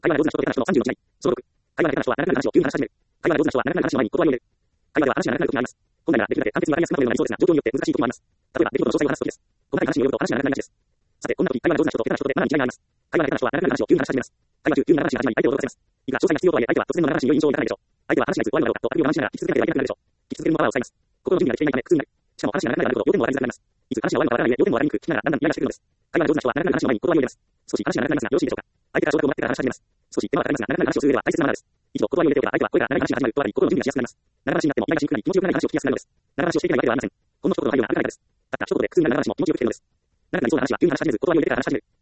会話が上手な人と下手な人の30の違い。小6。会話が下手な人は長々な話を急に話し始める。会話が上手な人は長々な話の前に断りを入れる。会話では話が長くなる時があります。本来ならできるだけ簡潔にわかりやすくまとめるのが理想ですが、状況によって難しい時もあります。例えば、出来事の詳細を話す時です。細かい話によると話が長くなりがちです。さて、こんな時、会話が上手な人と下手な人でかなり違いがあります。会話が下手な人は長々な話を急に話し始めます。会話中、急に長話が始まり、相手を驚かせます。いくら詳細が必要とはいえ、相手は突然の長話に良い印象を抱かないでしょう。相手は話がいつ終わるのだろうかと、あくびを我慢しながら聞き続けなければいけなくなるでしょう。聞き続けるのも泡を使います。心の準備ができていないため苦痛になる。しかも話が長くなればなるほど、要点も分かりづらくなります。いつ話が終わるのかわからない上、要点も分かりにくく、聞きながらだんだんイライラしてくるのです。会話が上手な人は長々な話の前に断りを入れます。少し話が長くなりますが、よろしいでしょうか。相手から承諾をもらってから話し始めます。少し手間はかかりますが、長々な話をする上では大切なマナーです。一度断りを入れておけば、相手は声が長い話が始まるとわかり、心の準備がしやすくなります。長話になってもイライラしにくくなり、気持ちよくない話を聞きやすくなるのです。長話をしていけないわけではありません。ほんの一言の配慮があるからです。たった一言で苦痛になる長話も気持ちよく聞けるのです。長くなりそうな話は急に話し始めず、断りを入れてから話し始める。